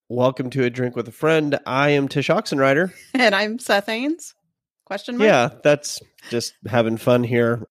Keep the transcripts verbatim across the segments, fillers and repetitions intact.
Welcome to A Drink with a Friend. I am Tish Oxenrider. And I'm Seth Ains. Question mark? Yeah, that's just having fun here.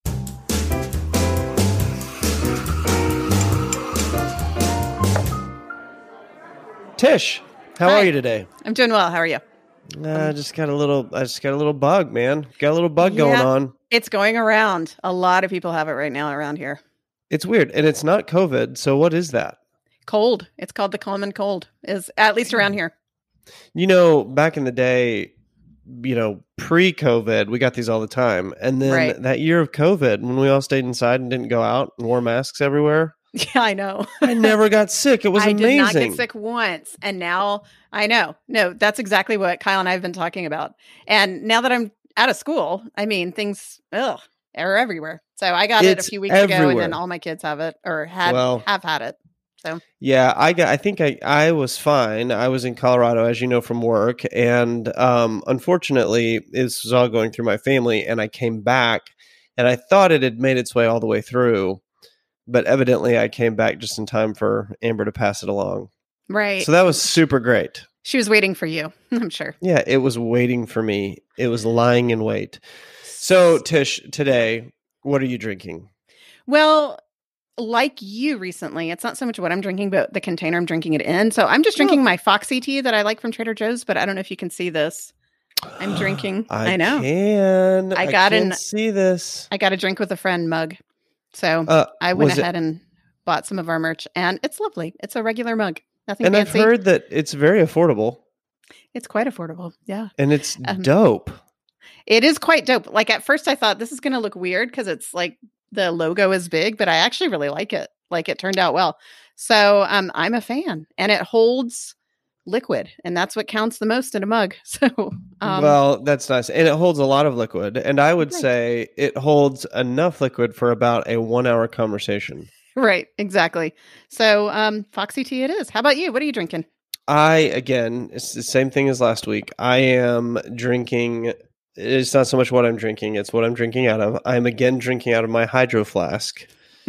Tish, how Hi. are you today? I'm doing well. How are you? I uh, just got a little. I just got a little bug, man. Got a little bug going Yeah. on. It's going around. A lot of people have it right now around here. It's weird, and it's not COVID. So what is that? Cold. It's called the common cold. Is at least around here. You know, back in the day, you know, pre-COVID, we got these all the time, and then Right. that year of COVID, when we all stayed inside and didn't go out and wore masks everywhere, Yeah, I know. I never got sick. It was I amazing. did not get sick once, and now I know. No, that's exactly what Kyle and I have been talking about. And now that I'm out of school, I mean, things ugh, are everywhere. So I got it a It's few weeks ago, and everywhere. then all my kids have it or had Well- have had it. So Yeah, I got. I think I, I was fine. I was in Colorado, as you know, from work, and um, unfortunately, this was all going through my family. And I came back, and I thought it had made its way all the way through, but evidently, I came back just in time for Amber to pass it along. right. So that was super great. She was waiting for you, I'm sure. Yeah, it was waiting for me. It was lying in wait. So Tish, today, what are you drinking? Well, like you recently, it's not so much what I'm drinking, but the container I'm drinking it in. So I'm just drinking Oh. my Foxy tea that I like from Trader Joe's, but I don't know if you can see this. I'm drinking. I, I know. Can. I got can an- see this. I got a drink with a friend mug. So Uh, I went was it- ahead and bought some of our merch, and it's lovely. It's a regular mug. Nothing And I've fancy. heard that it's very affordable. It's quite affordable. Yeah. And it's Um, dope. It is quite dope. Like at first I thought this is going to look weird because it's like the logo is big, but I actually really like it. Like it turned out well. So um, I'm a fan, and it holds liquid, and that's what counts the most in a mug. So um, Well, that's nice. And it holds a lot of liquid. And I would Right. say it holds enough liquid for about a one hour conversation. right, exactly. So um, Foxy tea it is. How about you? What are you drinking? I, again, it's the same thing as last week. I am drinking. It's not so much what I'm drinking, it's what I'm drinking out of. I'm again drinking out of my hydro flask,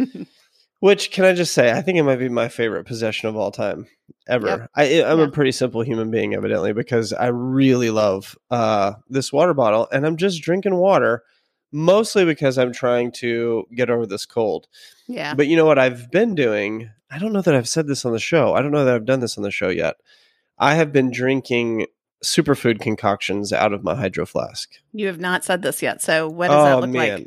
which, can I just say, I think it might be my favorite possession of all time ever. Yep. I, I'm Yeah. a pretty simple human being, evidently, because I really love uh, this water bottle, and I'm just drinking water, mostly because I'm trying to get over this cold. Yeah. But you know what I've been doing? I don't know that I've said this on the show. I don't know that I've done this on the show yet. I have been drinking superfood concoctions out of my hydro flask. You have not said this yet. So what does that Oh, look like?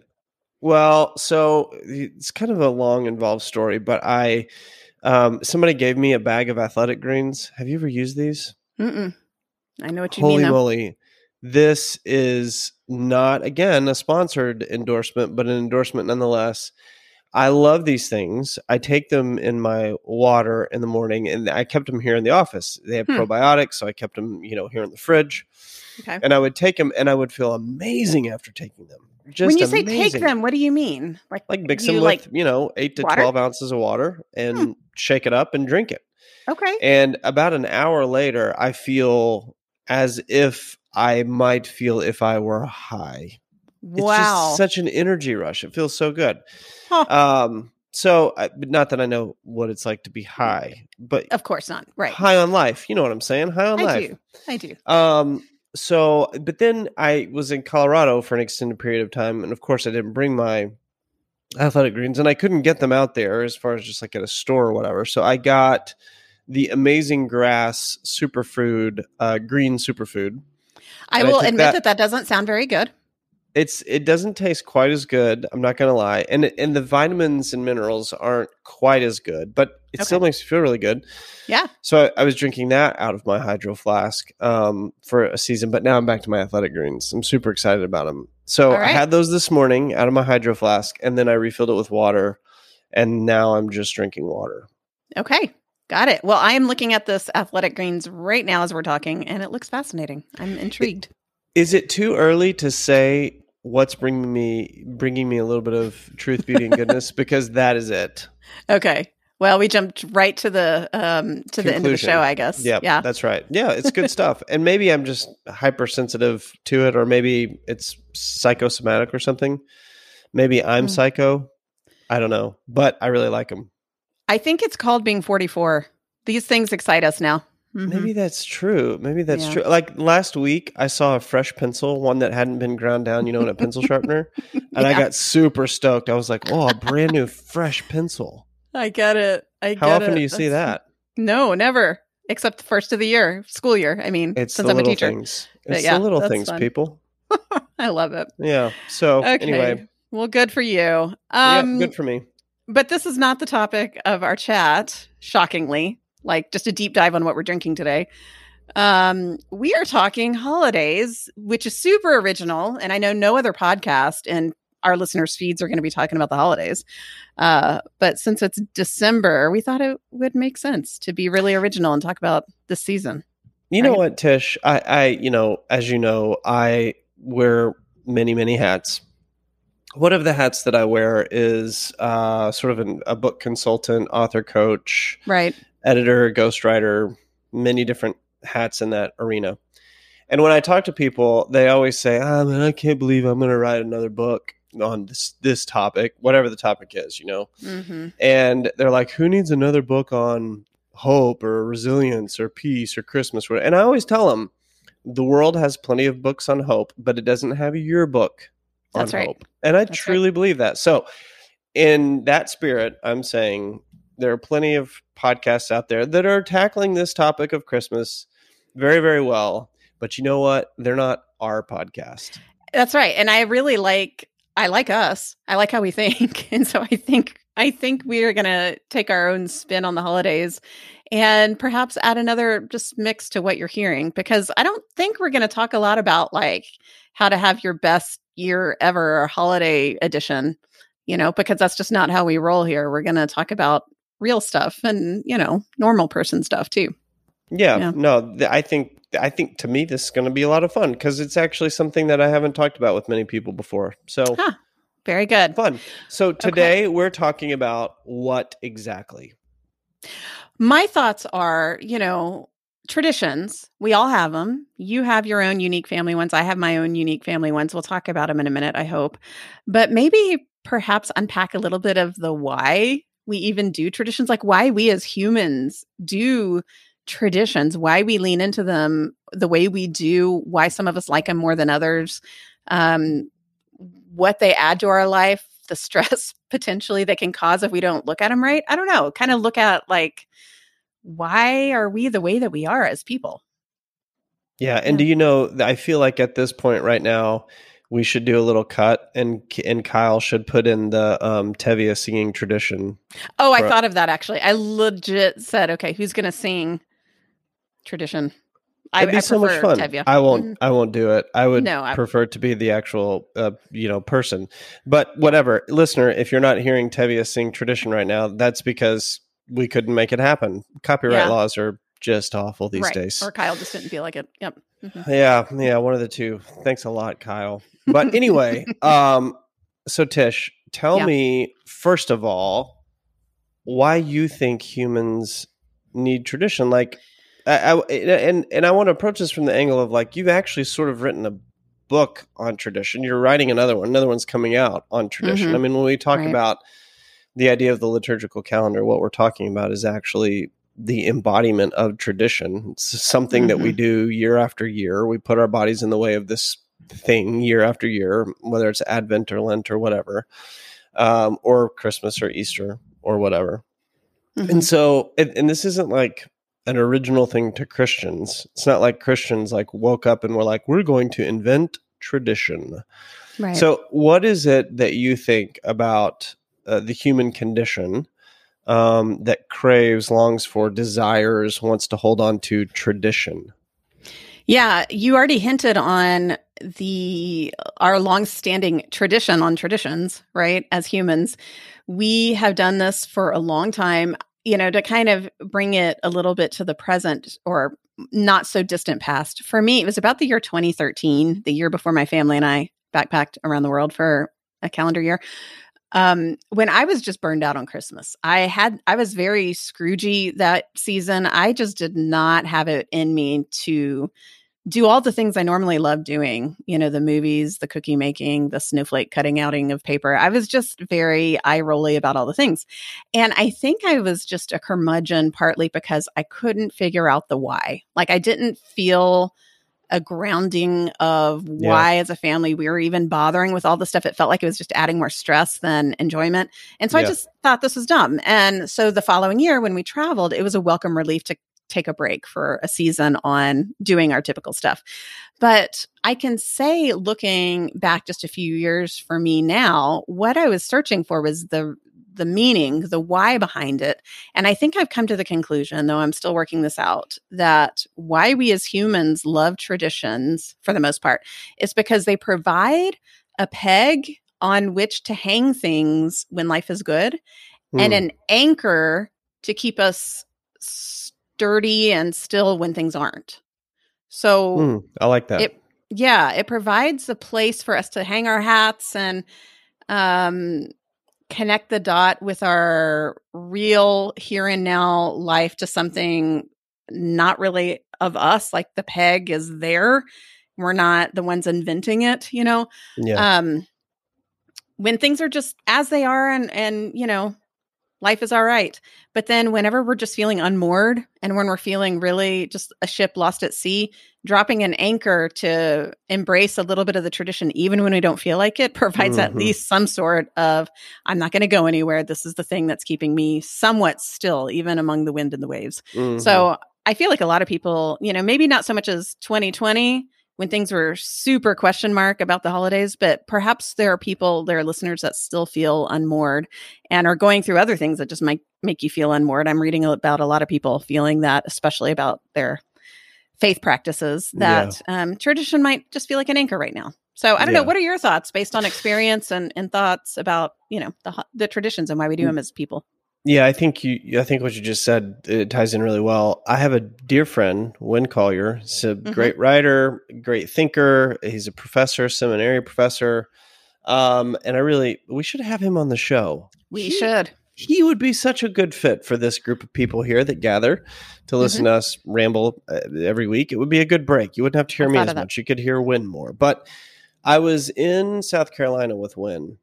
Well, so it's kind of a long, involved story, but I, um, somebody gave me a bag of athletic greens. Have you ever used these? Mm-mm. I know what you Holy mean, though. moly. This is not, again, a sponsored endorsement, but an endorsement nonetheless. I love these things. I take them in my water in the morning, and I kept them here in the office. They have Hmm. probiotics, so I kept them, you know, here in the fridge. Okay. And I would take them, and I would feel amazing after taking them. Just When you say amazing. take them, what do you mean? Like, Like mix do them you, with, like, you know, eight to water? twelve ounces of water and Hmm. shake it up and drink it. okay. And about an hour later, I feel as if I might feel if I were high. It's Wow. just such an energy rush. It feels so good. Huh. Um, so, I, but not that I know what it's like to be high, but Of course not. Right. high on life. You know what I'm saying? High on I life. do. I do. Um, so, but then I was in Colorado for an extended period of time, and of course, I didn't bring my athletic greens, and I couldn't get them out there as far as just like at a store or whatever. So I got the Amazing Grass Superfood, uh, green superfood. I And I will took admit that- that that doesn't sound very good. It's it doesn't taste quite as good. I'm not gonna lie, and it- and the vitamins and minerals aren't quite as good, but it still Okay. makes you feel really good. Yeah. So I, I was drinking that out of my hydro flask um, for a season, but now I'm back to my athletic greens. I'm super excited about them. So All I right. had those this morning out of my hydro flask, and then I refilled it with water, and now I'm just drinking water. Okay. Got it. Well, I am looking at this athletic greens right now as we're talking, and it looks fascinating. I'm intrigued. Is it too early to say what's bringing me bringing me a little bit of truth, beauty, and goodness? Because that is it. Okay. Well, we jumped right to the um to the end of the Conclusion. show, I guess. Yep, Yeah. that's right. Yeah, it's good stuff. And maybe I'm just hypersensitive to it, or maybe it's psychosomatic or something. Maybe I'm Mm. psycho. I don't know, but I really like them. I think it's called being forty-four. These things excite us now. Mm-hmm. Maybe that's true. Maybe that's Yeah. true. Like last week, I saw a fresh pencil, one that hadn't been ground down, you know, in a pencil sharpener. And I Yeah. got super stoked. I was like, oh, a brand new fresh pencil. I get it. I How get often it. do you see That's- that? No, never. Except the first of the year, school year. I mean, It's since the I'm a little teacher. things. But It's yeah, the little that's things, fun. people. I love it. Yeah. So Okay. anyway, Well, good for you. yeah, Um, good for me. But this is not the topic of our chat, shockingly, like just a deep dive on what we're drinking today. Um, we are talking holidays, which is super original. And I know no other podcast and our listeners' feeds are going to be talking about the holidays. Uh, but since it's December, we thought it would make sense to be really original and talk about this season. You know Right. what, Tish? I, I, you know, as you know, I wear many, many hats. One of the hats that I wear is uh, sort of an, a book consultant, author, coach, Right. editor, ghostwriter, many different hats in that arena. And when I talk to people, they always say, "Ah, man, I can't believe I'm going to write another book on this this topic, whatever the topic is, you know." Mm-hmm. And they're like, "Who needs another book on hope or resilience or peace or Christmas?" And I always tell them, the world has plenty of books on hope, but it doesn't have your book on That's right. hope. And I That's truly believe that. So in that spirit, I'm saying there are plenty of podcasts out there that are tackling this topic of Christmas very, very well. But you know what? They're not our podcast. That's right. And I really like, I like us. I like how we think. And so I think, I think we're going to take our own spin on the holidays and perhaps add another just mix to what you're hearing, because I don't think we're going to talk a lot about like how to have your best year ever or holiday edition, you know, because that's just not how we roll here. We're going to talk about real stuff and, you know, normal person stuff too. Yeah, Yeah. no, th- I think I think to me this is going to be a lot of fun because it's actually something that I haven't talked about with many people before. So Huh. Very good. fun. So today we're talking about what exactly? My thoughts are, you know, traditions. We all have them. You have your own unique family ones. I have my own unique family ones. We'll talk about them in a minute, I hope. But maybe perhaps unpack a little bit of the why we even do traditions, like why we as humans do traditions, why we lean into them the way we do, why some of us like them more than others, um, what they add to our life, the stress potentially they can cause if we don't look at them right. I don't know. Kind of look at like, why are we the way that we are as people? Yeah, and Yeah. do you know, I feel like at this point right now, we should do a little cut, and and Kyle should put in the um, Tevye singing tradition. Oh, I for- thought of that actually. I legit said, okay, who's going to sing tradition? I, It'd be I so much prefer fun. Tevye. I won't. Mhm. I won't do it. I would No, I- prefer to be the actual, uh, you know, person. But whatever, listener, if you're not hearing Tevye sing tradition right now, that's because we couldn't make it happen. Copyright Yeah. laws are just awful these right. days. Or Kyle just didn't feel like it. Yep. Mhm. Yeah, yeah, one of the two. Thanks a lot, Kyle. But anyway, um, so Tish, tell Yeah. me first of all why you think humans need tradition. Like, I, I and and I want to approach this from the angle of like you've actually sort of written a book on tradition. You're writing another one. Another one's coming out on tradition. Mhm. I mean, when we talk Right. about the idea of the liturgical calendar, what we're talking about is actually the embodiment of tradition. It's something that we Mhm. do year after year. We put our bodies in the way of this thing year after year, whether it's Advent or Lent or whatever, um, or Christmas or Easter or whatever. Mhm. And so, and, and this isn't like an original thing to Christians. It's not like Christians like woke up and were like, we're going to invent tradition. Right. So what is it that you think about uh, the human condition um, that craves, longs for, desires, wants to hold on to tradition? Yeah, you already hinted on the our longstanding tradition on traditions, right? As humans, we have done this for a long time. You know, to kind of bring it a little bit to the present or not so distant past. For me, it was about the year twenty thirteen, the year before my family and I backpacked around the world for a calendar year. Um, when I was just burned out on Christmas, I had, I was very Scroogey that season. I just did not have it in me to do all the things I normally love doing, you know, the movies, the cookie making, the snowflake cutting outing of paper. I was just very eye rolly about all the things. And I think I was just a curmudgeon partly because I couldn't figure out the why. Like I didn't feel a grounding of why yeah. as a family we were even bothering with all the stuff. It felt like it was just adding more stress than enjoyment. And so yeah. I just thought this was dumb. And so the following year when we traveled, it was a welcome relief to take a break for a season on doing our typical stuff. But I can say, looking back just a few years for me now, what I was searching for was the the meaning, the why behind it. And I think I've come to the conclusion, though I'm still working this out, that why we as humans love traditions for the most part is because they provide a peg on which to hang things when life is good mm. and an anchor to keep us sturdy and still when things aren't. So mm, I like that. It, yeah, it provides a place for us to hang our hats and um, connect the dot with our real here and now life to something not really of us. Like the peg is there. We're not the ones inventing it, you know? Yeah. Um, when things are just as they are and, and, you know, life is all right. But then whenever we're just feeling unmoored and when we're feeling really just a ship lost at sea, dropping an anchor to embrace a little bit of the tradition, even when we don't feel like it, provides mm-hmm. at least some sort of, I'm not going to go anywhere. This is the thing that's keeping me somewhat still, even among the wind and the waves. Mm-hmm. So I feel like a lot of people, you know, maybe not so much as twenty twenty, when things were super question mark about the holidays, but perhaps there are people, there are listeners that still feel unmoored and are going through other things that just might make you feel unmoored. I'm reading about a lot of people feeling that, especially about their faith practices, that yeah. um, tradition might just feel like an anchor right now. So I don't yeah. know. What are your thoughts based on experience and, and thoughts about, you know, the, the traditions and why we do them as people? Yeah, I think you. I think what you just said, it ties in really well. I have a dear friend, Win Collier. He's a mm-hmm. great writer, great thinker. He's a professor, seminary professor, um, and I really we should have him on the show. We he, should. He would be such a good fit for this group of people here that gather to listen mm-hmm. to us ramble uh, every week. It would be a good break. You wouldn't have to hear I me as much. You could hear Win more. But I was in South Carolina with Win.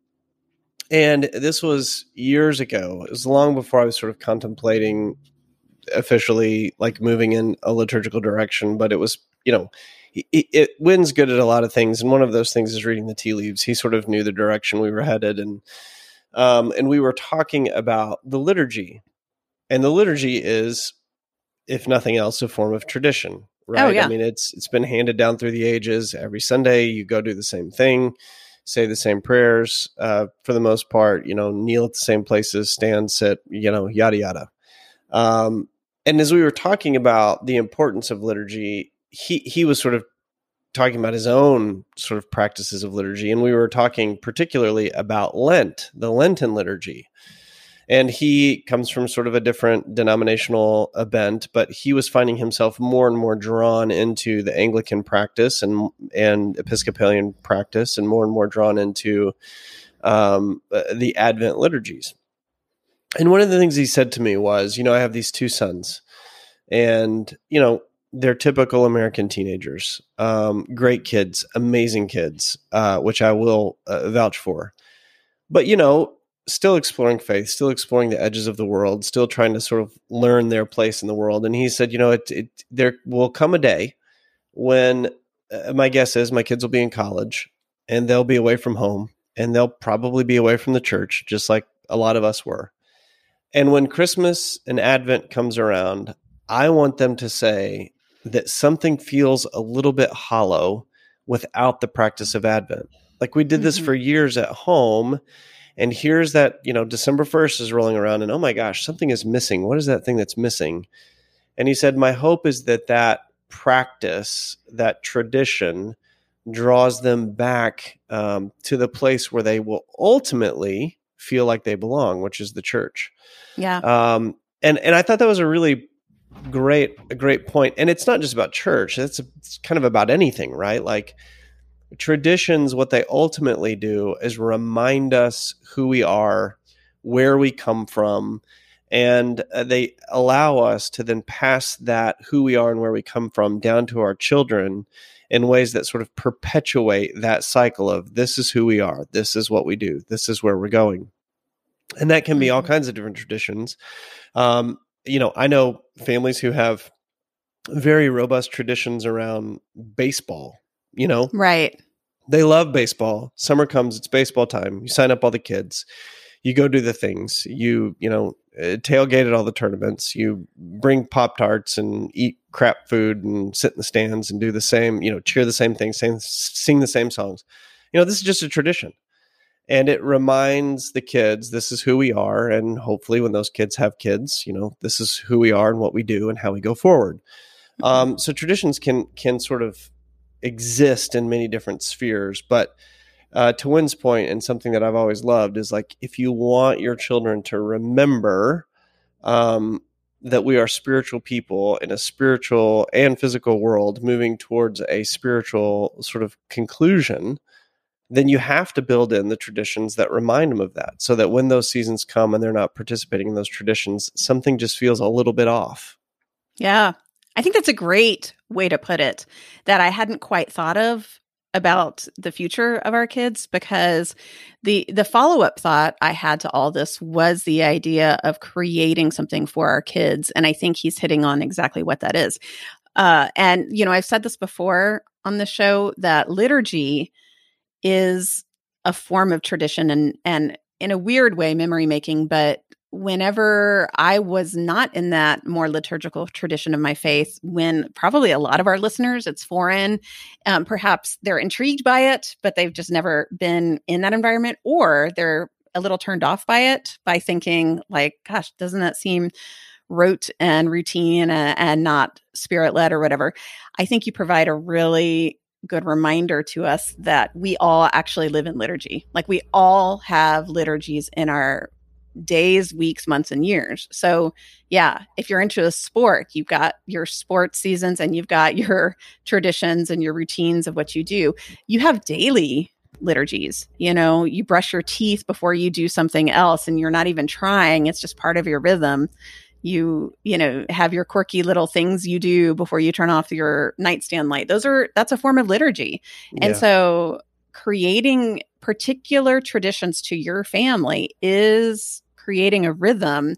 And this was years ago. It was long before I was sort of contemplating officially like moving in a liturgical direction. But it was, you know, it, it Win's good at a lot of things. And one of those things is reading the tea leaves. He sort of knew the direction we were headed. And, um, and we were talking about the liturgy. And the liturgy is, if nothing else, a form of tradition, right? Oh, yeah. I mean, it's it's been handed down through the ages. Every Sunday you go do the same thing. Say the same prayers uh, for the most part, you know, kneel at the same places, stand, sit, you know, yada, yada. Um, and as we were talking about the importance of liturgy, he, he was sort of talking about his own sort of practices of liturgy. And we were talking particularly about Lent, the Lenten liturgy. And he comes from sort of a different denominational bent, but he was finding himself more and more drawn into the Anglican practice and and Episcopalian practice, and more and more drawn into um, the Advent liturgies. And one of the things he said to me was, you know, I have these two sons, and, you know, they're typical American teenagers, um, great kids, amazing kids, uh, which I will uh, vouch for. But, you know, still exploring faith, still exploring the edges of the world, still trying to sort of learn their place in the world. And he said, you know, it, it there will come a day when uh, my guess is my kids will be in college and they'll be away from home and they'll probably be away from the church, just like a lot of us were. And when Christmas and Advent comes around, I want them to say that something feels a little bit hollow without the practice of Advent. Like we did this mm-hmm. for years at home. And here's that, you know, December first is rolling around and, oh my gosh, something is missing. What is that thing that's missing? And he said, my hope is that that practice, that tradition draws them back um, to the place where they will ultimately feel like they belong, which is the church. Yeah. Um, and, and I thought that was a really great, a great point. And it's not just about church. It's, it's kind of about anything, right? Like, traditions, what they ultimately do is remind us who we are, where we come from, And uh, they allow us to then pass that, who we are and where we come from, down to our children in ways that sort of perpetuate that cycle of this is who we are, this is what we do, this is where we're going. And that can be all kinds of different traditions. Um, you know, I know families who have very robust traditions around baseball, you know, Right. they love baseball. Summer comes, it's baseball time. You sign up all the kids. You go do the things. You, you know, tailgate at all the tournaments. You bring Pop-Tarts and eat crap food and sit in the stands and do the same, you know, cheer the same things, sing, sing the same songs. You know, this is just a tradition. And it reminds the kids, this is who we are. And hopefully when those kids have kids, you know, this is who we are and what we do and how we go forward. Um, so traditions can can sort of exist in many different spheres. But uh, to Wynn's point, and something that I've always loved, is like, if you want your children to remember um, that we are spiritual people in a spiritual and physical world moving towards a spiritual sort of conclusion, then you have to build in the traditions that remind them of that, so that when those seasons come and they're not participating in those traditions, something just feels a little bit off. Yeah. I think that's a great way to put it, that I hadn't quite thought of about the future of our kids, because the the follow-up thought I had to all this was the idea of creating something for our kids. And I think he's hitting on exactly what that is. Uh, and, you know, I've said this before on the show, that liturgy is a form of tradition and, and in a weird way, memory making. But whenever I was not in that more liturgical tradition of my faith, when probably a lot of our listeners, it's foreign, um, perhaps they're intrigued by it, but they've just never been in that environment, or they're a little turned off by it by thinking like, gosh, doesn't that seem rote and routine and, and not spirit-led or whatever. I think you provide a really good reminder to us that we all actually live in liturgy. Like, we all have liturgies in our days, weeks, months, and years. So yeah, if you're into a sport, you've got your sports seasons and you've got your traditions and your routines of what you do. You have daily liturgies. You know, you brush your teeth before you do something else and you're not even trying. It's just part of your rhythm. You, you know, have your quirky little things you do before you turn off your nightstand light. Those are, that's a form of liturgy. Yeah. And so creating particular traditions to your family is creating a rhythm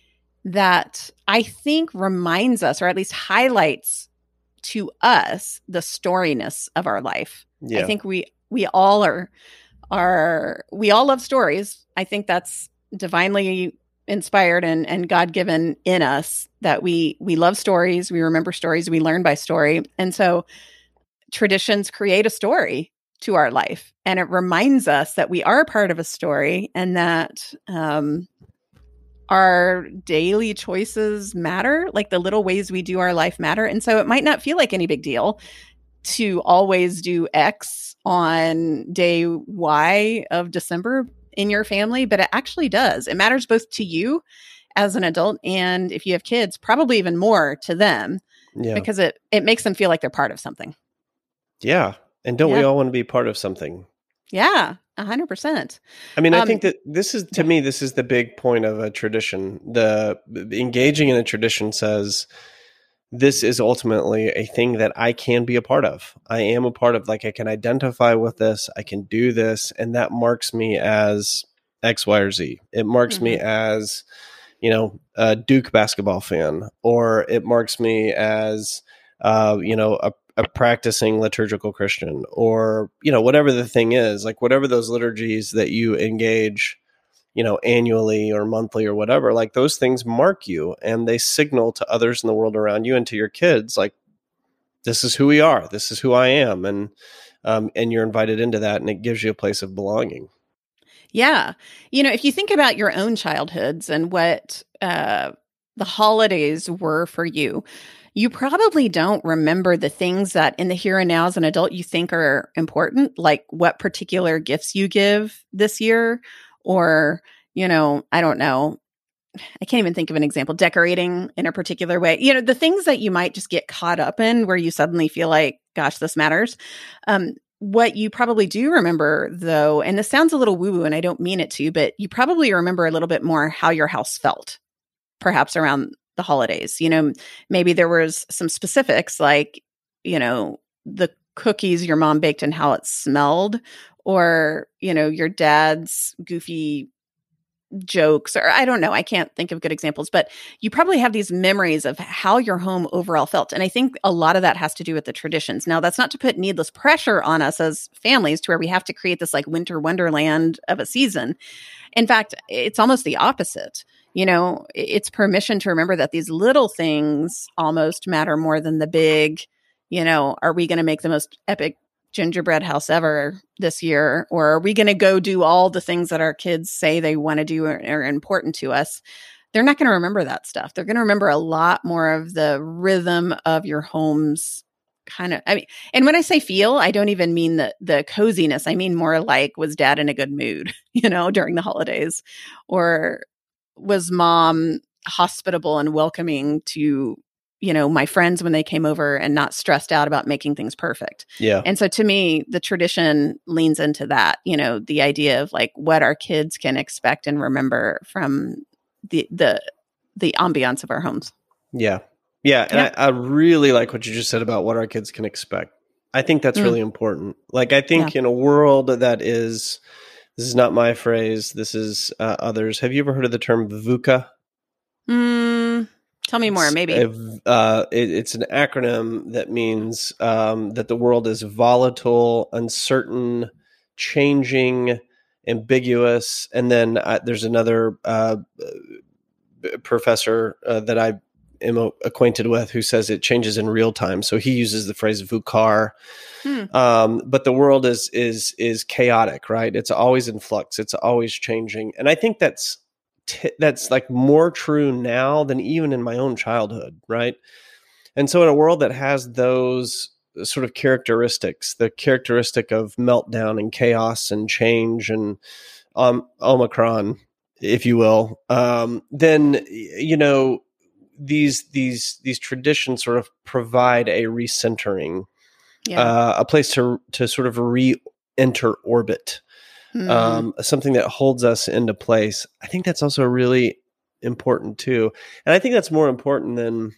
that I think reminds us, or at least highlights to us, the storiness of our life. Yeah. I think we, we all are, are, we all love stories. I think that's divinely inspired and, and God-given in us, that we, we love stories. We remember stories. We learn by story. And so traditions create a story to our life. And it reminds us that we are part of a story, and that um, our daily choices matter, like the little ways we do our life matter. And so it might not feel like any big deal to always do X on day Y of December in your family, but it actually does. It matters both to you as an adult, and if you have kids, probably even more to them, yeah. because it, it makes them feel like they're part of something. Yeah. And don't yeah. we all want to be part of something? Yeah, a hundred percent. I mean, I um, think that this is, to yeah. me, this is the big point of a tradition. The engaging in a tradition says, this is ultimately a thing that I can be a part of. I am a part of, like, I can identify with this. I can do this. And that marks me as X, Y, or Z. It marks mm-hmm. me as, you know, a Duke basketball fan, or it marks me as, uh, you know, a a practicing liturgical Christian, or, you know, whatever the thing is, like whatever those liturgies that you engage, you know, annually or monthly or whatever, like those things mark you, and they signal to others in the world around you and to your kids, like, this is who we are. This is who I am. And, um, and you're invited into that, and it gives you a place of belonging. Yeah. You know, if you think about your own childhoods and what, uh, the holidays were for you, you probably don't remember the things that in the here and now as an adult you think are important, like what particular gifts you give this year, or, you know, I don't know. I can't even think of an example, decorating in a particular way. You know, the things that you might just get caught up in where you suddenly feel like, gosh, this matters. Um, what you probably do remember, though, and this sounds a little woo-woo and I don't mean it to, but you probably remember a little bit more how your house felt. perhaps around the holidays. You know, maybe there was some specifics like, you know, the cookies your mom baked and how it smelled, or, you know, your dad's goofy jokes, or I don't know. I can't think of good examples, but you probably have these memories of how your home overall felt. And I think a lot of that has to do with the traditions. Now, that's not to put needless pressure on us as families to where we have to create this like winter wonderland of a season. In fact, it's almost the opposite. You know, it's permission to remember that these little things almost matter more than the big, you know, are we going to make the most epic gingerbread house ever this year? Or are we going to go do all the things that our kids say they want to do or are important to us? They're not going to remember that stuff. They're going to remember a lot more of the rhythm of your home's kind of, I mean, and when I say feel, I don't even mean the the coziness. I mean more like, was dad in a good mood, you know, during the holidays? Or was mom hospitable and welcoming to, you know, my friends when they came over and not stressed out about making things perfect? Yeah. And so to me, the tradition leans into that, you know, the idea of like what our kids can expect and remember from the, the, the ambiance of our homes. Yeah. Yeah. And yeah. I, I really like what you just said about what our kids can expect. I think that's mm. really important. Like, I think yeah. in a world that is, this is not my phrase, this is uh, others. Have you ever heard of the term VUCA? Mm. Tell me more, maybe. It's, uh, it, it's an acronym that means um, that the world is volatile, uncertain, changing, ambiguous. And then uh, there's another uh, professor uh, that I am acquainted with who says it changes in real time. So he uses the phrase VUCAR. Hmm. Um, but the world is is is chaotic, right? It's always in flux. It's always changing. And I think that's T- that's like more true now than even in my own childhood, right? And so in a world that has those sort of characteristics, the characteristic of meltdown and chaos and change and um, Omicron, if you will, um, then, you know, these these these traditions sort of provide a recentering, yeah. uh, a place to to sort of re-enter orbit. Mm. Um, something that holds us into place. I think that's also really important too. And I think that's more important than,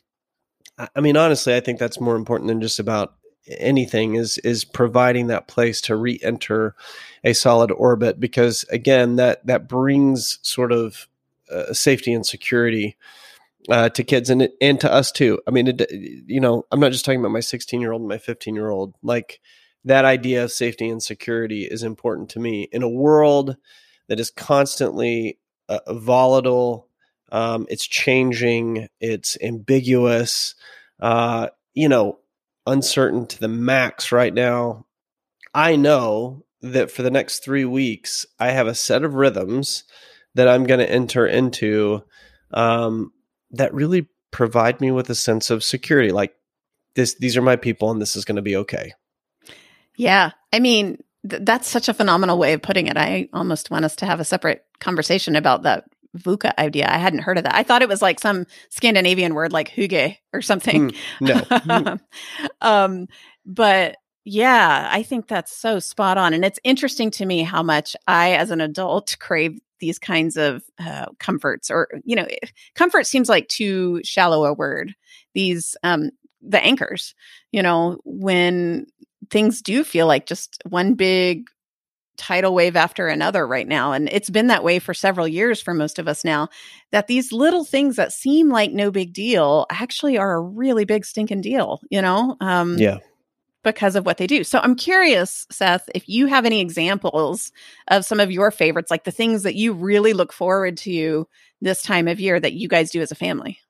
I mean, honestly, I think that's more important than just about anything is, is providing that place to re-enter a solid orbit, because again, that, that brings sort of uh, safety and security uh, to kids and, and to us too. I mean, it, you know, I'm not just talking about my sixteen year old and my fifteen year old, like, that idea of safety and security is important to me in a world that is constantly uh, volatile. Um, it's changing. It's ambiguous, uh, you know, uncertain to the max right now. I know that for the next three weeks, I have a set of rhythms that I'm going to enter into um, that really provide me with a sense of security. Like this, these are my people and this is going to be okay. Yeah. I mean, th- that's such a phenomenal way of putting it. I almost want us to have a separate conversation about that VUCA idea. I hadn't heard of that. I thought it was like some Scandinavian word like hygge or something. Mm, no. um, but yeah, I think that's so spot on. And it's interesting to me how much I, as an adult, crave these kinds of uh, comforts, or, you know, comfort seems like too shallow a word. These, um, the anchors, you know, when things do feel like just one big tidal wave after another right now. And it's been that way for several years for most of us now, that these little things that seem like no big deal actually are a really big stinking deal, you know? Um, yeah. Because of what they do. So I'm curious, Seth, if you have any examples of some of your favorites, like the things that you really look forward to this time of year that you guys do as a family.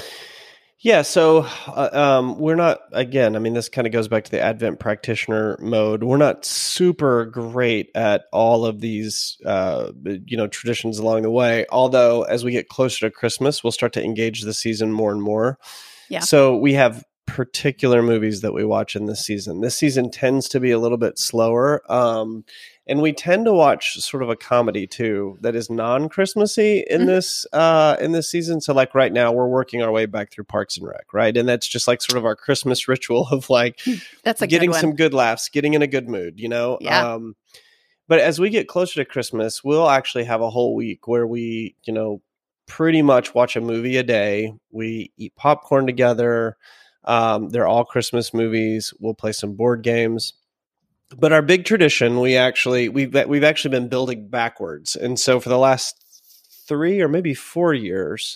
Yeah, so uh, um, we're not, again, I mean, this kind of goes back to the Advent practitioner mode. We're not super great at all of these, uh, you know, traditions along the way. Although as we get closer to Christmas, we'll start to engage the season more and more. Yeah. So we have particular movies that we watch in this season. This season tends to be a little bit slower. Um, and we tend to watch sort of a comedy too that is non-Christmassy in mm-hmm. this uh, in this season. So like right now we're working our way back through Parks and Rec, right? And that's just like sort of our Christmas ritual of like that's a getting good one. some good laughs, getting in a good mood, you know? Yeah. Um, but as we get closer to Christmas, we'll actually have a whole week where we, you know, pretty much watch a movie a day. We eat popcorn together. Um, they're all Christmas movies. We'll play some board games. But our big tradition, we actually we've we've actually been building backwards, and so for the last three or maybe four years,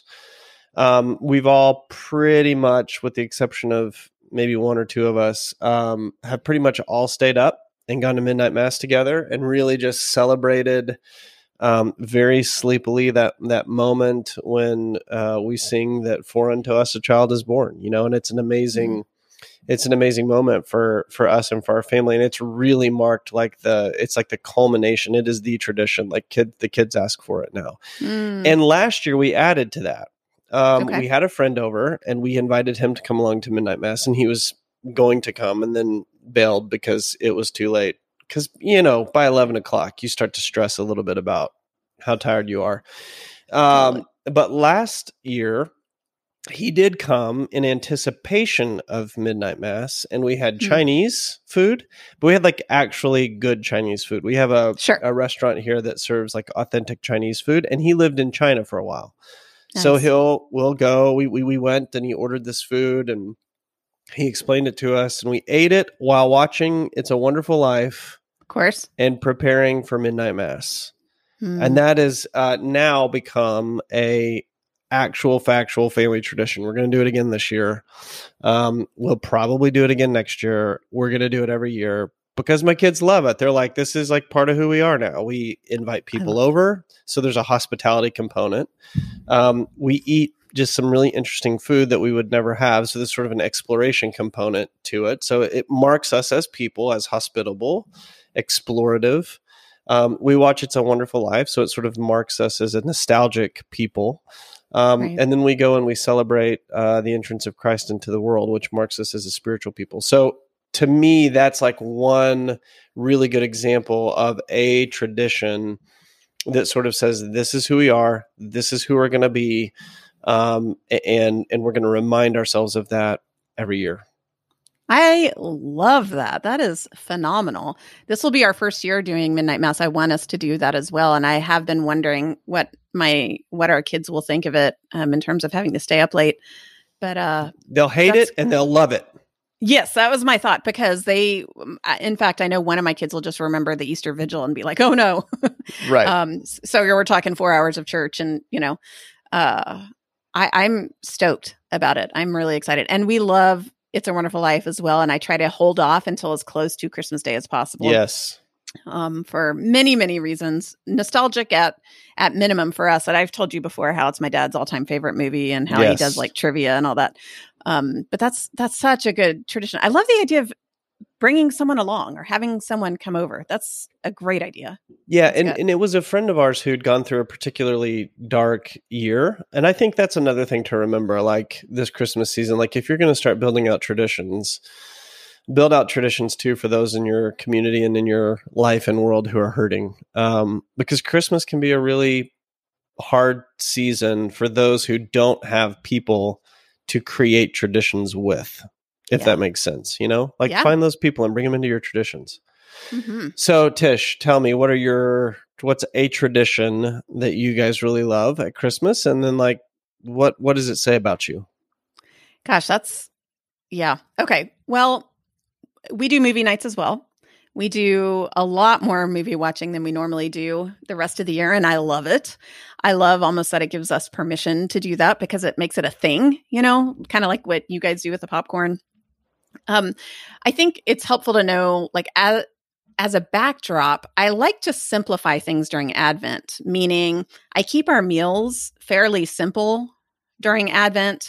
um, we've all pretty much, with the exception of maybe one or two of us, um, have pretty much all stayed up and gone to midnight mass together, and really just celebrated um, very sleepily that that moment when uh, we sing that "For unto us a child is born," you know, and it's an amazing. Mm-hmm. It's an amazing moment for, for us and for our family. And it's really marked like the, it's like the culmination. It is the tradition. Like kid, the kids ask for it now. Mm. And last year we added to that. Um, okay. We had a friend over and we invited him to come along to midnight mass, and he was going to come and then bailed because it was too late. Cause you know, by eleven o'clock you start to stress a little bit about how tired you are. Um, totally. But last year, he did come in anticipation of midnight mass, and we had Chinese mm. food, but we had like actually good Chinese food. We have a, sure. a restaurant here that serves like authentic Chinese food, and he lived in China for a while. Nice. So he'll, we'll go, we, we, we went and he ordered this food and he explained it to us, and we ate it while watching It's a Wonderful Life. Of course. And preparing for midnight mass. Mm. And that has uh, now become a actual factual family tradition. We're going to do it again this year. Um, we'll probably do it again next year. We're going to do it every year because my kids love it. They're like, this is like part of who we are now. We invite people over. So there's a hospitality component. Um, we eat just some really interesting food that we would never have. So there's sort of an exploration component to it. So it marks us as people, as hospitable, explorative. Um, we watch It's a Wonderful Life. So it sort of marks us as a nostalgic people. Um, right. And then we go and we celebrate uh, the entrance of Christ into the world, which marks us as a spiritual people. So to me, that's like one really good example of a tradition that sort of says, this is who we are, this is who we're going to be, um, and and we're going to remind ourselves of that every year. I love that. That is phenomenal. This will be our first year doing midnight mass. I want us to do that as well. And I have been wondering what my what our kids will think of it um, in terms of having to stay up late. But uh, they'll hate it and they'll love it. Yes, that was my thought, because they, in fact, I know one of my kids will just remember the Easter Vigil and be like, oh no. Right. um, so we're talking four hours of church, and, you know, uh, I, I'm stoked about it. I'm really excited. And we love It's a Wonderful Life as well. And I try to hold off until as close to Christmas Day as possible. Yes. Um, for many, many reasons. Nostalgic at at minimum for us. And I've told you before how it's my dad's all-time favorite movie and how yes. he does like trivia and all that. Um, but that's that's such a good tradition. I love the idea of bringing someone along or having someone come over. That's a great idea. Yeah, and, and it was a friend of ours who'd gone through a particularly dark year. And I think that's another thing to remember, like this Christmas season. Like if you're going to start building out traditions, build out traditions too for those in your community and in your life and world who are hurting. Um, because Christmas can be a really hard season for those who don't have people to create traditions with, if yeah. that makes sense, you know, like yeah. find those people and bring them into your traditions. Mm-hmm. So Tish, tell me, what are your, what's a tradition that you guys really love at Christmas? And then like, what, what does it say about you? Gosh, that's, yeah. Okay. Well, we do movie nights as well. We do a lot more movie watching than we normally do the rest of the year, and I love it. I love almost that it gives us permission to do that because it makes it a thing, you know, kind of like what you guys do with the popcorn. Um, I think it's helpful to know, like, as, as a backdrop, I like to simplify things during Advent, meaning I keep our meals fairly simple during Advent.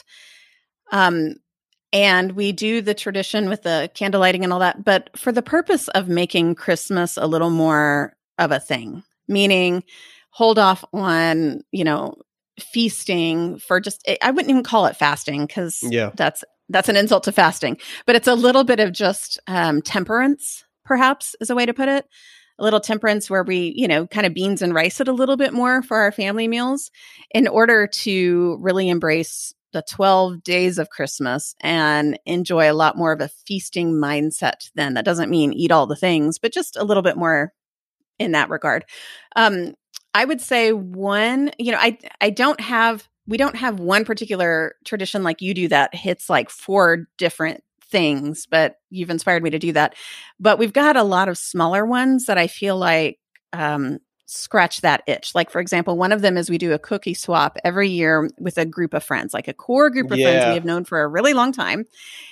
Um, And we do the tradition with the candle lighting and all that. But for the purpose of making Christmas a little more of a thing, meaning hold off on, you know, feasting for just, I wouldn't even call it fasting because yeah. that's that's an insult to fasting. But it's a little bit of just um, temperance, perhaps, is a way to put it. A little temperance where we, you know, kind of beans and rice it a little bit more for our family meals in order to really embrace the twelve days of Christmas and enjoy a lot more of a feasting mindset then. That doesn't mean eat all the things, but just a little bit more in that regard. Um, I would say one, you know, I I don't have we don't have one particular tradition like you do that hits like four different things, but you've inspired me to do that. But we've got a lot of smaller ones that I feel like um, scratch that itch. Like, for example, one of them is we do a cookie swap every year with a group of friends, like a core group of Yeah. friends we have known for a really long time.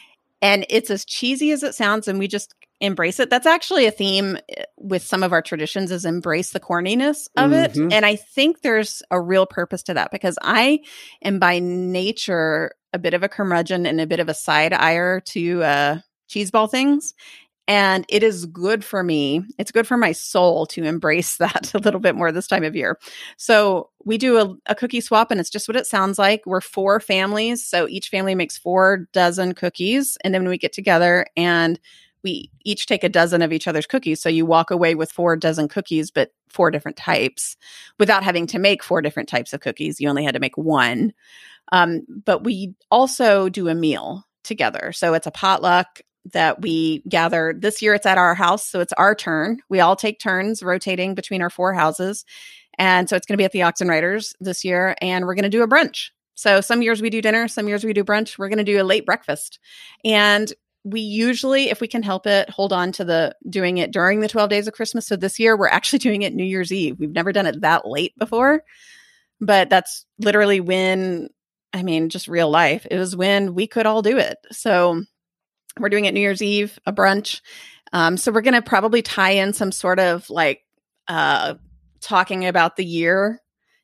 And it's as cheesy as it sounds, and we just embrace it. That's actually a theme with some of our traditions, is embrace the corniness of it. Mhm. And I think there's a real purpose to that, because I am by nature a bit of a curmudgeon and a bit of a side eyer to uh, cheeseball things. And it is good for me. It's good for my soul to embrace that a little bit more this time of year. So we do a, a cookie swap, and it's just what it sounds like. We're four families. So each family makes four dozen cookies. And then we get together and we each take a dozen of each other's cookies. So you walk away with four dozen cookies, but four different types, without having to make four different types of cookies. You only had to make one. Um, but we also do a meal together. So it's a potluck that we gather. This year it's at our house, so it's our turn. We all take turns rotating between our four houses. And so it's going to be at the Oxen Riders this year, and we're going to do a brunch. So some years we do dinner, some years we do brunch. We're going to do a late breakfast. And we usually, if we can help it, hold on to the doing it during the twelve days of Christmas. So this year we're actually doing it New Year's Eve. We've never done it that late before, but that's literally when, I mean, just real life. It was when we could all do it. So we're doing it New Year's Eve, a brunch. Um, so we're going to probably tie in some sort of like uh, talking about the year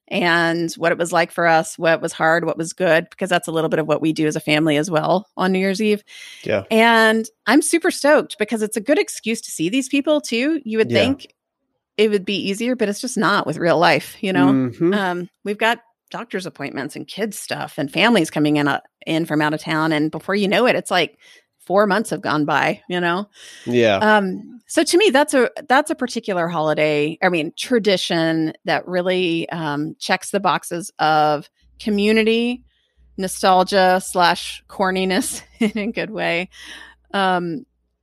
and what it was like for us, what was hard, what was good, because that's a little bit of what we do as a family as well on New Year's Eve. Yeah. And I'm super stoked because it's a good excuse to see these people too. You would Yeah. think it would be easier, but it's just not with real life, you know? Mhm. Um, we've got doctor's appointments and kids stuff and families coming in, uh, in from out of town. And before you know it, it's like four months have gone by, you know? Yeah. Um, so to me, that's a, that's a particular holiday, I mean, tradition that really um, checks the boxes of community, nostalgia slash corniness in a good way. Um,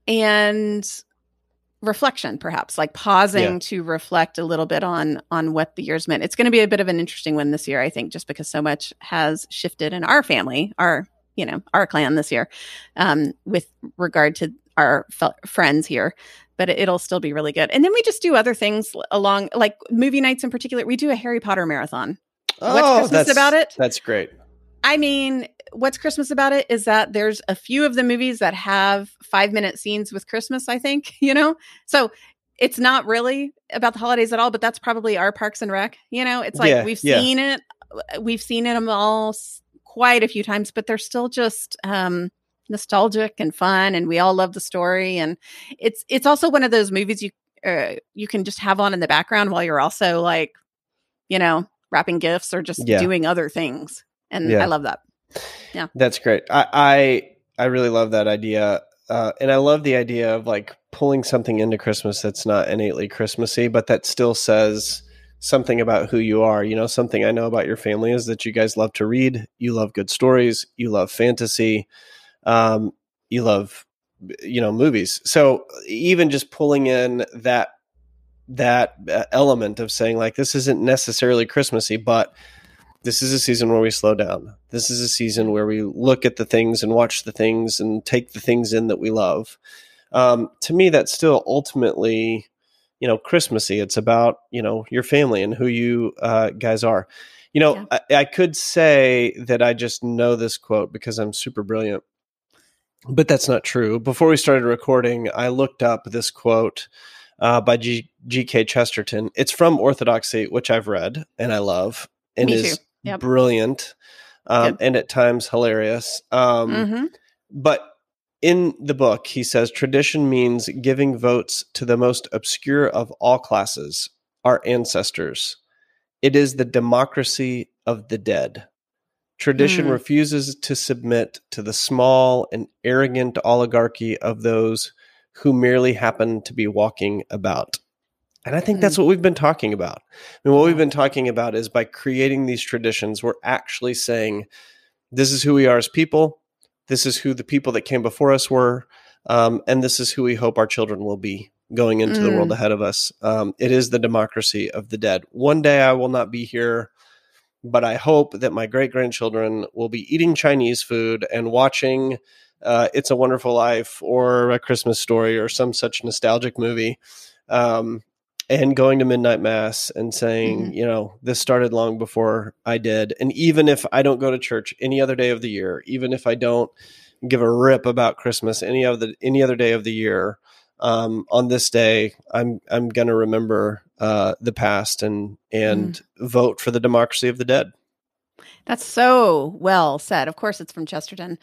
and reflection, perhaps like pausing Yeah. to reflect a little bit on, on what the year's meant. It's going to be a bit of an interesting one this year, I think, just because so much has shifted in our family, our, you know, our clan this year, um, with regard to our f- friends here, but it'll still be really good. And then we just do other things along, like movie nights in particular. We do a Harry Potter marathon. Oh, What's Christmas that's, about it? That's great. I mean, what's Christmas about it is that there's a few of the movies that have five minute scenes with Christmas, I think, you know? So it's not really about the holidays at all, but that's probably our Parks and Rec. You know, it's like Yeah, we've yeah. seen it. We've seen it all s- quite a few times, but they're still just um, nostalgic and fun. And we all love the story. And it's, it's also one of those movies you, uh, you can just have on in the background while you're also like, you know, wrapping gifts or just Yeah. doing other things. And Yeah. I love that. That's great. I, I, I really love that idea. Uh, and I love the idea of like pulling something into Christmas that's not innately Christmassy, but that still says something about who you are. You know, something I know about your family is that you guys love to read, you love good stories, you love fantasy, um, you love, you know, movies. So even just pulling in that, that uh, element of saying like, this isn't necessarily Christmassy, but this is a season where we slow down. This is a season where we look at the things and watch the things and take the things in that we love. Um, to me, that's still ultimately, you know, Christmassy. It's about, you know, your family and who you uh, guys are. You know, Yeah. I, I could say that I just know this quote because I'm super brilliant, but that's not true. Before we started recording, I looked up this quote uh, by G- G.K. Chesterton. It's from Orthodoxy, which I've read and I love and Me is too. Yep. brilliant um, Good. and at times hilarious. Um, Mm-hmm. But in the book, he says tradition means giving votes to the most obscure of all classes, our ancestors. It is the democracy of the dead. Tradition Mm. refuses to submit to the small and arrogant oligarchy of those who merely happen to be walking about. And I think that's what we've been talking about. I mean, what Yeah. we've been talking about is by creating these traditions, we're actually saying, this is who we are as people. This is who the people that came before us were. Um, and this is who we hope our children will be. going into the world Mm. ahead of us. Um, it is the democracy of the dead. One day I will not be here, but I hope that my great-grandchildren will be eating Chinese food and watching uh, It's a Wonderful Life or A Christmas Story or some such nostalgic movie, um, and going to midnight mass and saying, Mhm. you know, this started long before I did. And even if I don't go to church any other day of the year, even if I don't give a rip about Christmas any other any other day of the year, um, on this day, I'm I'm going to remember uh, the past and and Mm. vote for the democracy of the dead. That's so well said. Of course, it's from Chesterton.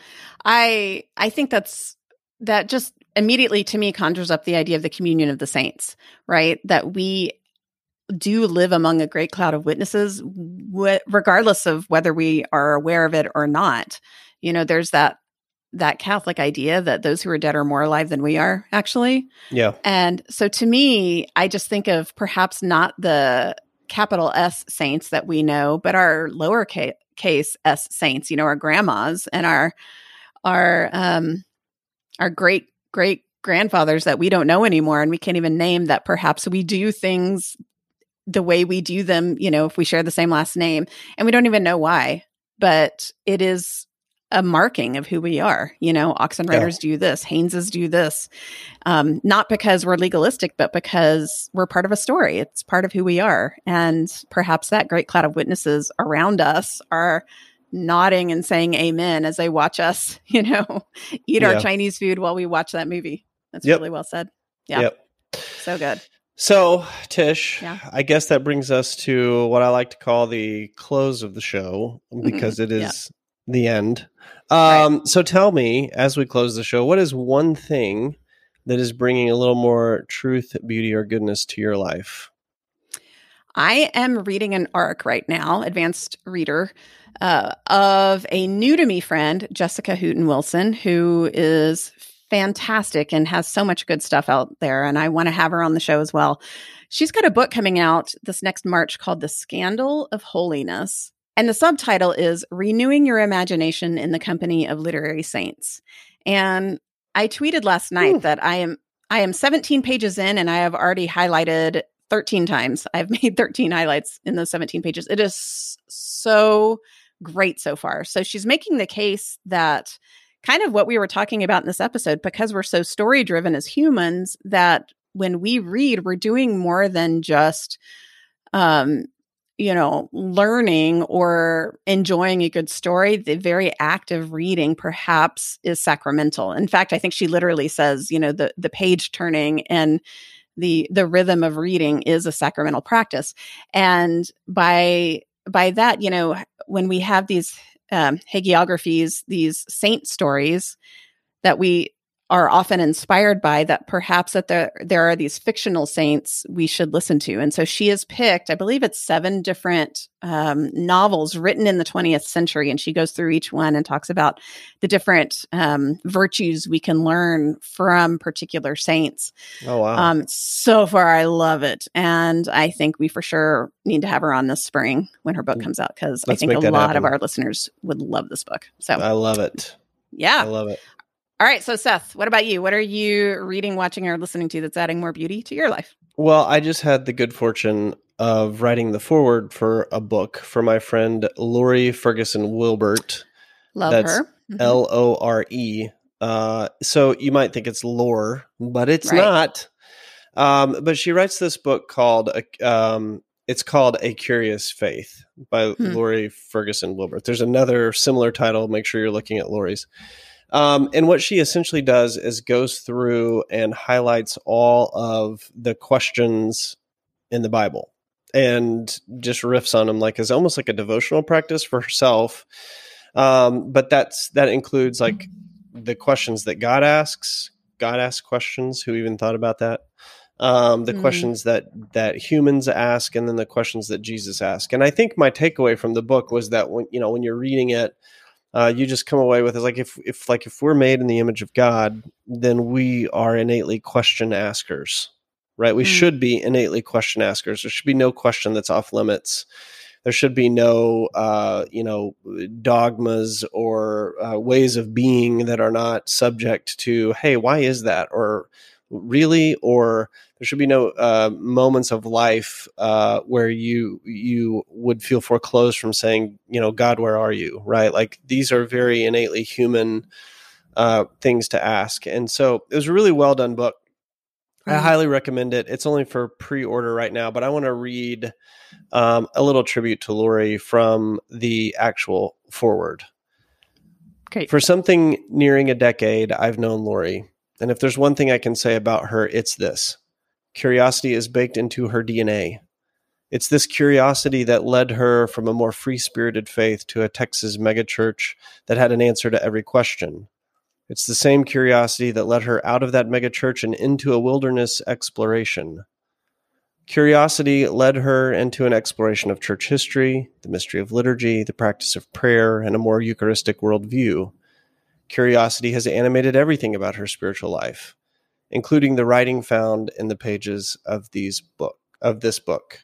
I I think that's that just immediately to me conjures up the idea of the communion of the saints, right? That we do live among a great cloud of witnesses, wh- regardless of whether we are aware of it or not. You know, there's that that Catholic idea that those who are dead are more alive than we are, actually. Yeah. And so to me, I just think of perhaps not the capital S saints that we know, but our lowercase case s saints, you know, our grandmas and our our um our great great grandfathers that we don't know anymore and we can't even name, that perhaps we do things the way we do them, you know, if we share the same last name and we don't even know why, but it is a marking of who we are. You know, Oxenriders Yeah. do this, Hayneses do this, um, not because we're legalistic, but because we're part of a story. It's part of who we are. And perhaps that great cloud of witnesses around us are nodding and saying amen as they watch us, you know, eat our Yeah. Chinese food while we watch that movie. That's Yep. really well said. Yeah. Yep. So good. So, Tish, Yeah. I guess that brings us to what I like to call the close of the show because it Yeah. is the end. Right. Um, so tell me, as we close the show, what is one thing that is bringing a little more truth, beauty, or goodness to your life? I am reading an arc right now, advanced reader, uh, of a new to me friend, Jessica Hooten Wilson, who is fantastic and has so much good stuff out there. And I want to have her on the show as well. She's got a book coming out this next March called The Scandal of Holiness. And the subtitle is Renewing Your Imagination in the Company of Literary Saints. And I tweeted last night Ooh. that I am I am seventeen pages in and I have already highlighted thirteen times. I've made thirteen highlights in those seventeen pages. It is so great so far. So she's making the case that kind of what we were talking about in this episode, because we're so story driven as humans, that when we read, we're doing more than just, um, you know, learning or enjoying a good story. The very act of reading perhaps is sacramental. In fact, I think she literally says, you know, the the page turning and the the rhythm of reading is a sacramental practice. And by by that, you know, when we have these um, hagiographies, these saint stories that we are often inspired by, that perhaps that there there are these fictional saints we should listen to. And so she has picked, I believe it's seven different um, novels written in the twentieth century, and she goes through each one and talks about the different um, virtues we can learn from particular saints. Oh, wow. Um, so far, I love it. And I think we for sure need to have her on this spring when her book comes out, because I Let's think make a that lot happen. of our listeners would love this book. So I love it. yeah. I love it. All right. So Seth, what about you? What are you reading, watching, or listening to that's adding more beauty to your life? Well, I just had the good fortune of writing the foreword for a book for my friend Lori Ferguson Wilbert. Love That's her. Mhm. L O R E. Uh, so you might think it's lore, but it's Right. not. Um, but she writes this book called, um, it's called A Curious Faith by Hmm. Lori Ferguson Wilbert. There's another similar title. Make sure you're looking at Lori's. Um, and what she essentially does is goes through and highlights all of the questions in the Bible and just riffs on them, like as almost like a devotional practice for herself. Um, but that's that includes like the questions that God asks. God asks questions. Who even thought about that? Um, the Mm. questions that that humans ask, and then the questions that Jesus asked. And I think my takeaway from the book was that when you know when you're reading it, Uh, you just come away with is like if if like if we're made in the image of God, then we are innately question askers, right? We Mm. should be innately question askers. There should be no question that's off limits. There should be no uh, you know dogmas or uh, ways of being that are not subject to, hey, why is that, or really, or there should be no uh, moments of life uh, where you you would feel foreclosed from saying, you know, God, where are you? Right? Like these are very innately human uh, things to ask. And so it was a really well done book. I highly recommend it. It's only for pre-order right now, but I want to read um, a little tribute to Lori from the actual foreword. Okay. For something nearing a decade, I've known Lori. And if there's one thing I can say about her, it's this. Curiosity is baked into her D N A. It's this curiosity that led her from a more free-spirited faith to a Texas megachurch that had an answer to every question. It's the same curiosity that led her out of that megachurch and into a wilderness exploration. Curiosity led her into an exploration of church history, the mystery of liturgy, the practice of prayer, and a more Eucharistic worldview. Curiosity has animated everything about her spiritual life, including the writing found in the pages of these book of this book.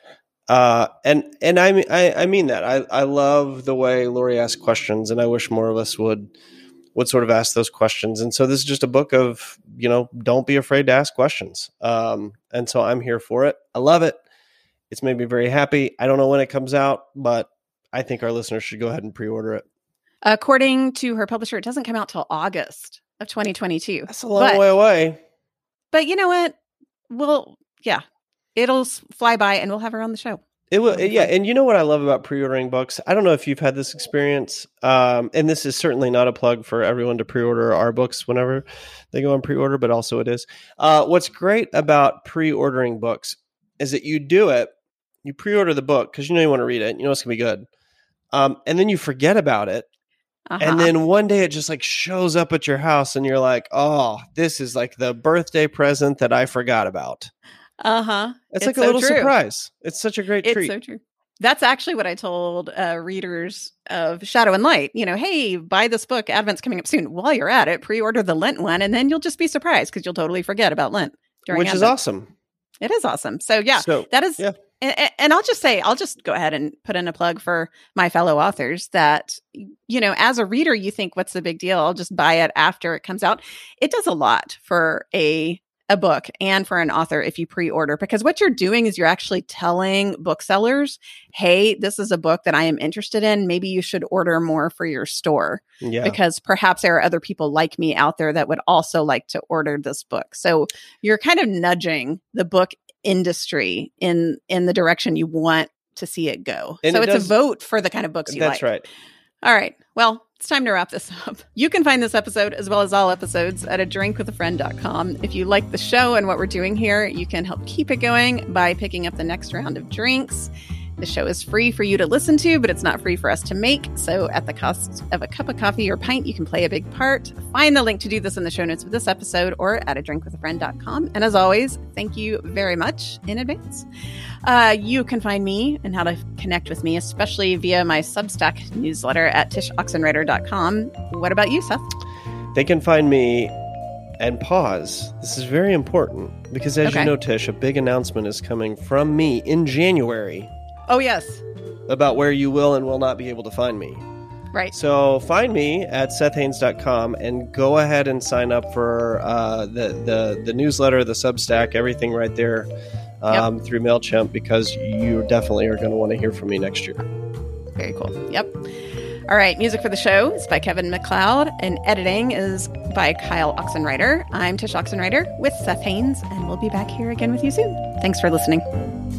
Uh, and and I, I I mean that. I, I love the way Lori asks questions, and I wish more of us would would sort of ask those questions. And so this is just a book of, you know, don't be afraid to ask questions. Um, and so I'm here for it. I love it. It's made me very happy. I don't know when it comes out, but I think our listeners should go ahead and pre-order it. According to her publisher, it doesn't come out till August of twenty twenty-two. That's a long but, way away. But you know what? We'll, yeah, it'll fly by and we'll have her on the show. It will, yeah. And you know what I love about pre-ordering books? I don't know if you've had this experience, um, and this is certainly not a plug for everyone to pre-order our books whenever they go on pre-order, but also it is. Uh, what's great about pre-ordering books is that you do it, you pre-order the book because you know you want to read it, you know it's going to be good, um, and then you forget about it, uh-huh. and then one day it just like shows up at your house, and you're like, oh, this is like the birthday present that I forgot about. Uh-huh. It's, it's like a so little true. surprise. It's such a great it's treat. It's so true. That's actually what I told uh, readers of Shadow and Light. You know, hey, buy this book. Advent's coming up soon. While you're at it, pre-order the Lent one, and then you'll just be surprised because you'll totally forget about Lent. Which Advent. is awesome. It is awesome. So, yeah, so, that is... Yeah. And, and I'll just say, I'll just go ahead and put in a plug for my fellow authors that, you know, as a reader, you think, what's the big deal? I'll just buy it after it comes out. It does a lot for a a book and for an author if you pre-order, because what you're doing is you're actually telling booksellers, hey, this is a book that I am interested in. Maybe you should order more for your store yeah. because perhaps there are other people like me out there that would also like to order this book. So you're kind of nudging the book industry in, in the direction you want to see it go. And so it it's does, a vote for the kind of books you that's like. That's right. All right. Well, it's time to wrap this up. You can find this episode as well as all episodes at a drink with a friend dot com. If you like the show and what we're doing here, you can help keep it going by picking up the next round of drinks. The show is free for you to listen to, but it's not free for us to make. So at the cost of a cup of coffee or pint, you can play a big part. Find the link to do this in the show notes of this episode or at a drink with a friend dot com. And as always, thank you very much in advance. Uh, you can find me and how to connect with me, especially via my Substack newsletter at tish oxenreider dot com. What about you, Seth? They can find me and pause. This is very important because as okay. you know, Tish, a big announcement is coming from me in January. Oh, yes. About where you will and will not be able to find me. Right. So find me at seth haynes dot com and go ahead and sign up for uh, the, the, the newsletter, the Substack, everything right there um, yep. through MailChimp, because you definitely are going to want to hear from me next year. Very cool. Yep. All right. Music for the show is by Kevin MacLeod, and editing is by Kyle Oxenreider. I'm Tish Oxenreider with Seth Haynes, and we'll be back here again with you soon. Thanks for listening.